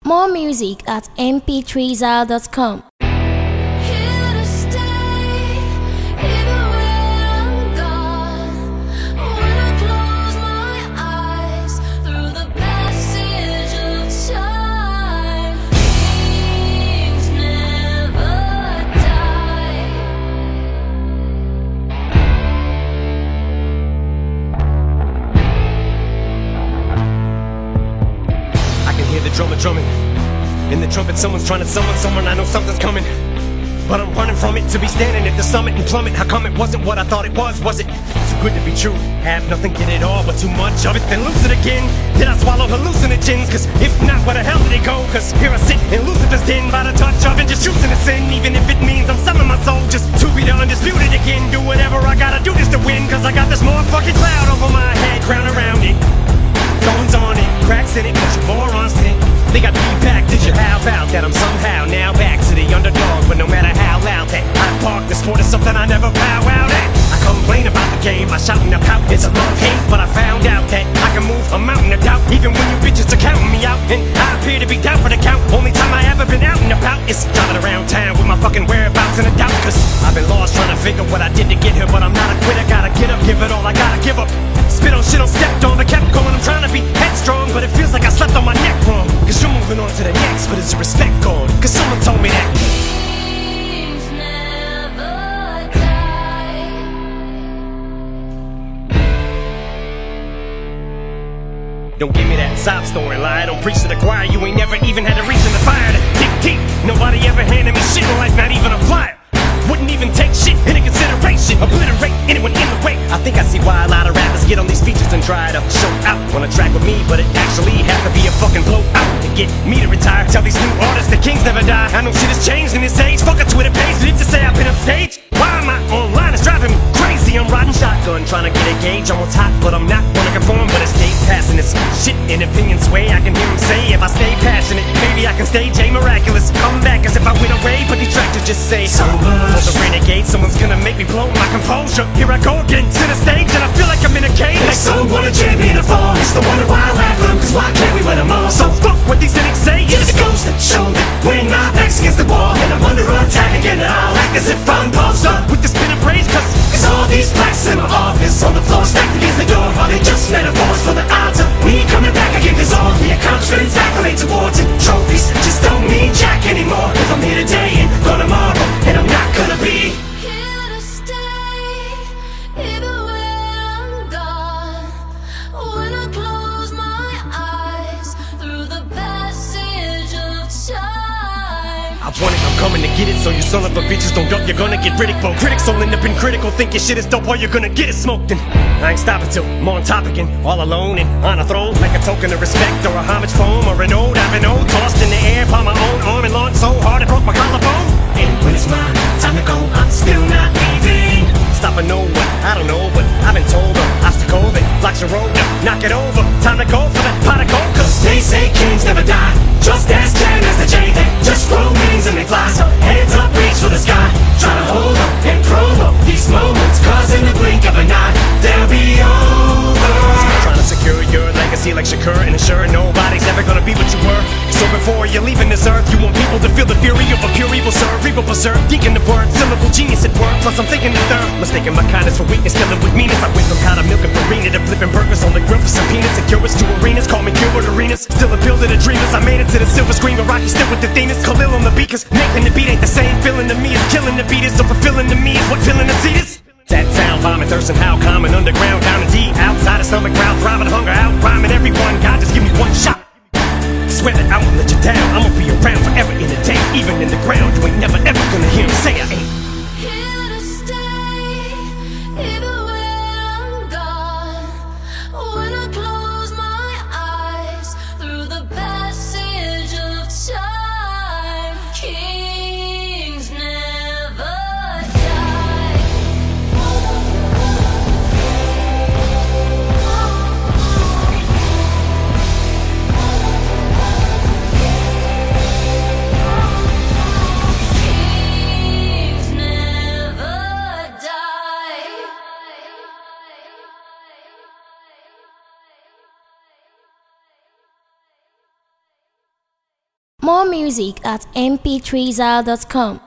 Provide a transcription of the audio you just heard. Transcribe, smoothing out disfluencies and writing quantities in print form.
More music at mp3zal.com. Drummer drumming. In the trumpet, someone's trying to summon someone. I know something's coming, but I'm running from it. To be standing at the summit and plummet. How come it wasn't what I thought it was? Was it too good to be true? Have nothing, get it all, but too much of it, then lose it again. Did I swallow hallucinogens? Cause if not, where the hell did it go? Cause here I sit in Lucifer's den by the touch of it, just choosing to sin. Even if it means I'm selling my soul just to be the undisputed again. Do whatever I gotta do just to win. Cause I got this motherfucking cloud over my head, crown around it, thorns on it, cracks in it, cause you morons did it. Think I'd be back, did you? How about that? I'm somehow now back to the underdog. But no matter how loud that I park, the sport is something I never bow out at. I complain about the game, I shout and I pout, it's a love-hate. But I found out that I can move a mountain of doubt, even when you bitches are counting me out. And I appear to be down for the count. Only time I ever been out and about is driving around town with my fucking whereabouts in a doubt. Cause I've been lost trying to figure what I did to get here. But I'm not a quitter, gotta get up, give it all I gotta give up. Spit on shit on stepped on, but kept going. I'm trying to be headstrong, but it feels like I slept on my neck wrong. Cause you're moving on to the next, but is the respect gone? Cause someone told me that Dreams never die. Don't give me that sob story lie. Don't preach to the choir. You ain't never even had a reason to fire the deep deep. Nobody ever handed me shit in life, not even a flyer. Wouldn't even take shit into consideration. Obliterate anyone in the way. I think I see why a lot of rappers get on these features and try to show out on a track with me, but it actually has to be a fucking blowout to get me to retire. Tell these new artists the kings never die. I know shit has changed in this age. Fuck a Twitter page, did it to say I've been upstage? Why am I online? It's driving me crazy. I'm riding shotgun, trying to get a gauge on what's hot, but I'm not gonna conform. But it's days passing this shit in opinion sway. I can hear him say, if I stay passionate, maybe I can stay J Miraculous. Come back as if I went away, but these tractors just say so much. For the renegade, someone's gonna make me blow my composure. Here I go again to the stage, and I feel like I'm in a cage. Like someone a champion to fall. It's the wonder why I laugh them, cause why can't we win them all? So fuck what these cynics say. It goes to show that when my back's against the wall and I'm under attack again, and I'll act as if I'm posed up with the spin and praise, cause all these plaques in my office on the floor stacked against the door, are they just metaphors for the odds of me coming back again? Cause all the accomplishments, accolades, awards, and trophies just don't mean jack anymore. If I'm here today and gone tomorrow, and I'm not gonna be Here to stay, even when I'm gone. When I close my eyes through the passage of time. I want it, I'm coming to get it. So you son of a bitches don't duck, you're gonna get ridicule. Critics all end up in critical, think your shit is dope, or you're gonna get it smoked. And I ain't stopping till I'm on top again, all alone and on a throne, like a token of respect or a homage poem or an ode. I've been old, tossed in the air by my own arm and launched so hard it broke my collarbone. And when it's my time to go, I'm still not leaving. Stop and know what, I don't know, but I've been told an obstacle that blocks your road. Knock it over, time to go for that pot of gold. Cause they say kings never die. Just as Jan as the J, they just grow wings and they fly. So hands up, reach for the sky. Try to hold up and promo these moments, cause in the blink of an eye, they'll be over. Trying to secure your legacy like Shakur and ensure nobody's ever gonna be what you were. So before you're leaving this earth, you want people to feel the fury of a pure evil serve. Evil preserve, deacon the word, syllable genius at work. Plus I'm thinking the third, mistaking my kindness for weakness, filling with meanness. I went from powder milk and farina to flipping burgers on the grill for some peanuts and curious to arenas. Call me Gilbert Arenas, still appeal to the dreamers. I made it to the silver screen, but Rocky still with the themes. Khalil on the beat, cause Nathan the beat ain't the same. Feeling to me is killing the beat is so fulfilling to me is what filling the seat is. That sound, vomit, thirst, and how common underground, down and deep, outside the stomach, crowd, thriving, hunger, out, rhyming everyone. God, just give me one shot. Swear that I won't let you down. I'ma be around forever in the day, even in the ground. You ain't never ever gonna hear me say I ain't. Here to stay, even when I'm gone. When I close my eyes through the passage of time. Kings never die. Kings More music at mp3zal.com.